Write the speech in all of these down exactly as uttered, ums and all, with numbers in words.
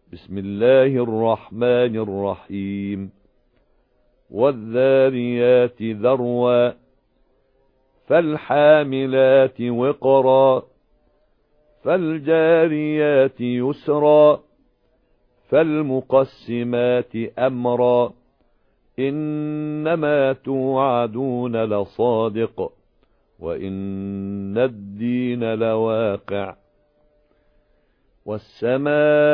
بسم الله الرحمن الرحيم والذاريات ذروا فالحاملات وقرا فالجاريات يسرا فالمقسمات أمرا إنما توعدون لصادق وإن الدين لواقع والسماء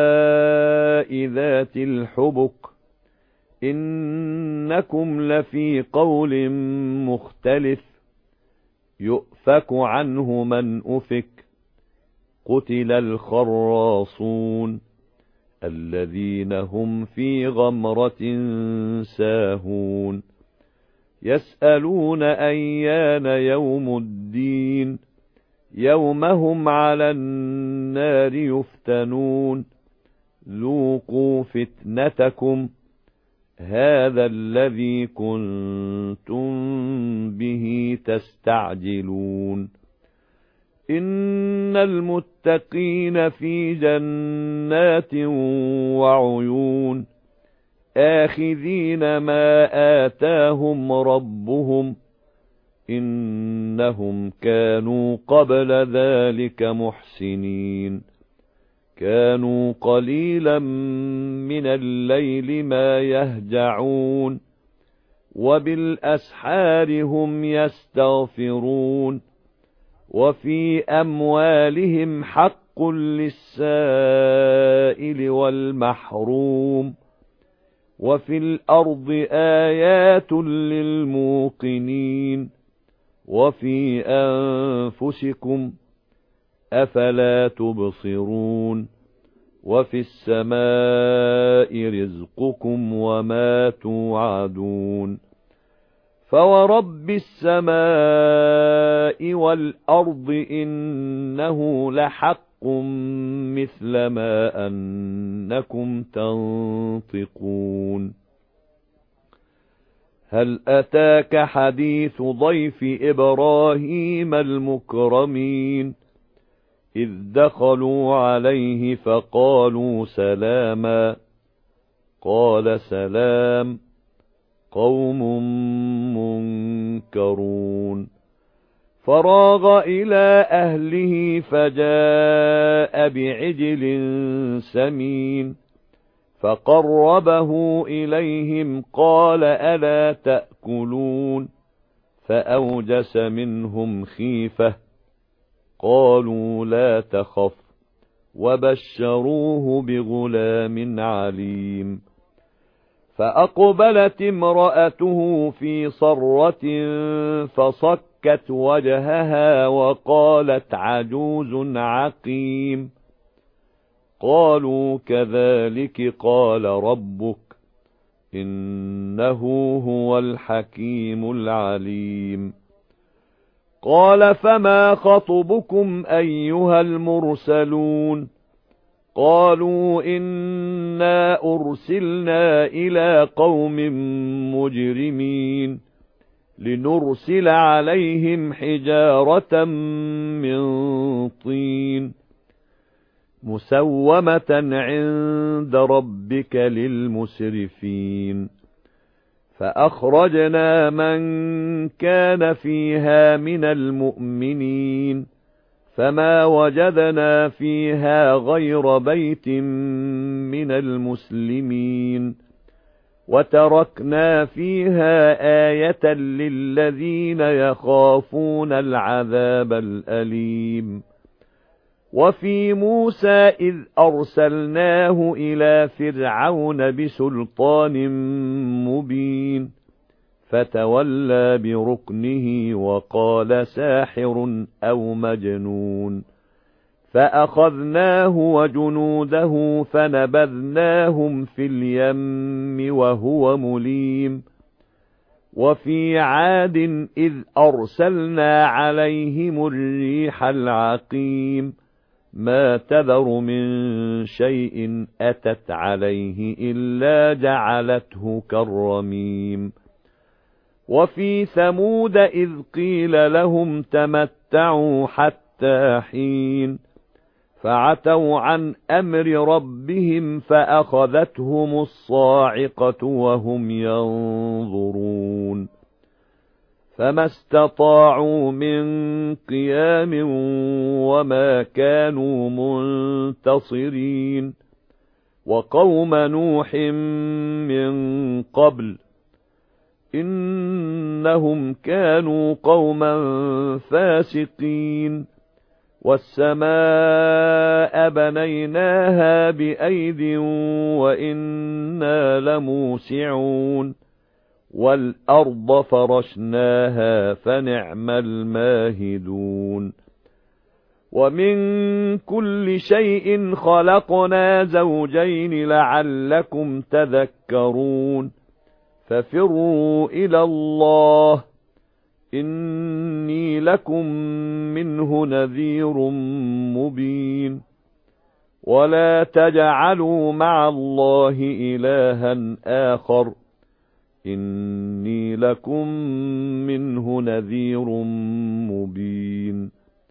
ذات الحبك إنكم لفي قول مختلف يؤفك عنه من أفك قتل الخراصون الذين هم في غمرة ساهون يسألون أيان يوم الدين يوم هم على النار يفتنون ذوقوا فتنتكم هذا الذي كنتم به تستعجلون إن المتقين في جنات وعيون آخذين ما آتاهم ربهم إنهم كانوا قبل ذلك محسنين كانوا قليلا من الليل ما يهجعون وبالأسحار هم يستغفرون وفي أموالهم حق للسائل والمحروم وفي الأرض آيات للموقنين وفي أنفسكم أفلا تبصرون وفي السماء رزقكم وما توعدون فورب السماء والأرض إنه لحق مثل ما أنكم تنطقون هل أتاك حديث ضيف إبراهيم المكرمين إذ دخلوا عليه فقالوا سلاما قال سلام قوم منكرون فراغ إلى أهله فجاء بعجل سمين فقربه إليهم قال ألا تأكلون فأوجس منهم خيفة قالوا لا تخف وبشروه بغلام عليم فأقبلت امرأته في صرة فصكت وجهها وقالت عجوز عقيم قالوا كذلك قال ربك إنه هو الحكيم العليم قال فما خطبكم أيها المرسلون قالوا إنا أرسلنا إلى قوم مجرمين لنرسل عليهم حجارة من طين مسومة عند ربك للمسرفين فأخرجنا من كان فيها من المؤمنين فما وجدنا فيها غير بيت من المسلمين وتركنا فيها آية للذين يخافون العذاب الأليم وفي موسى إذ أرسلناه إلى فرعون بسلطان مبين فتولى بركنه وقال ساحر أو مجنون فأخذناه وجنوده فنبذناهم في اليم وهو مليم وفي عاد إذ أرسلنا عليهم الريح العقيم ما تذر من شيء أتت عليه إلا جعلته كالرميم وفي ثمود إذ قيل لهم تمتعوا حتى حين فعتوا عن أمر ربهم فأخذتهم الصاعقة وهم ينظرون فما استطاعوا من قيام وما كانوا منتصرين وقوم نوح من قبل إنهم كانوا قوما فاسقين والسماء بنيناها بأيد وإنا لموسعون والأرض فرشناها فنعم الماهدون ومن كل شيء خلقنا زوجين لعلكم تذكرون ففروا إلى الله إني لكم منه نذير مبين ولا تجعلوا مع الله إلها آخر إني لكم منه نذير مبين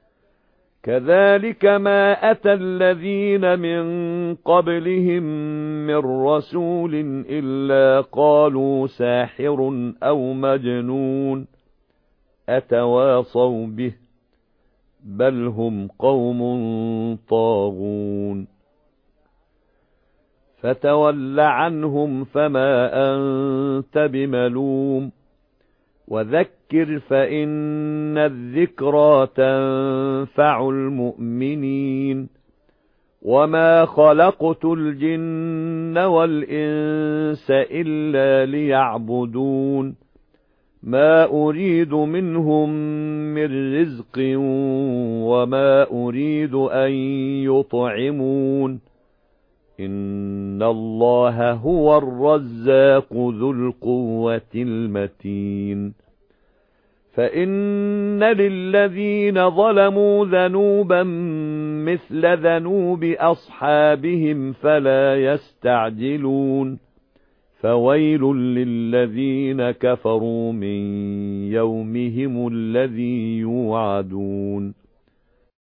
كذلك ما أتى الذين من قبلهم من رسول إلا قالوا ساحر أو مجنون أتواصوا به بل هم قوم طاغون فتول عنهم فما أنت بملوم وذكر فإن الذكرى تنفع المؤمنين وما خلقت الجن والإنس إلا ليعبدون ما أريد منهم من رزق وما أريد أن يطعمون إن الله هو الرزاق ذو القوة المتين فإن للذين ظلموا ذنوبا مثل ذنوب أصحابهم فلا يستعجلون فويل للذين كفروا من يومهم الذي يوعدون